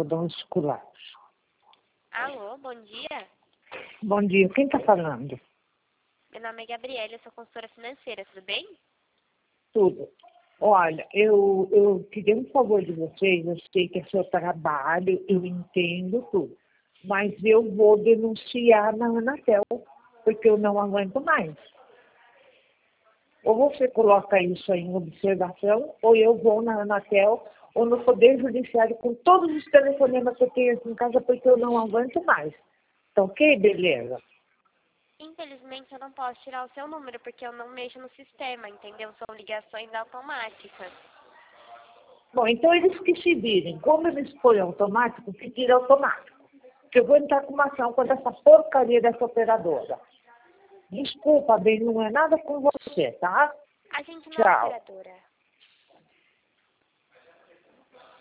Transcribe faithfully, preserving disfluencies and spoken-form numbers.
algodão escolar. Alô, bom dia. Bom dia, quem está falando? Meu nome é Gabriela, eu sou consultora financeira, tudo bem? Tudo. Olha, eu, eu queria um favor de vocês, eu sei que é seu trabalho, eu entendo tudo, mas eu vou denunciar na Anatel, porque eu não aguento mais. Ou você coloca isso em observação, ou eu vou na Anatel, ou no Poder Judiciário, com todos os telefonemas que eu tenho aqui em casa, porque eu não aguento mais. Tá ok? Beleza. Infelizmente eu não posso tirar o seu número, porque eu não mexo no sistema, entendeu? São ligações automáticas. Bom, então eles que se virem. Como eles põem automático, que tira automático. Porque eu vou entrar com uma ação contra essa porcaria dessa operadora. Desculpa, bem, não é nada com você, tá? A gente não é Tchau. operadora.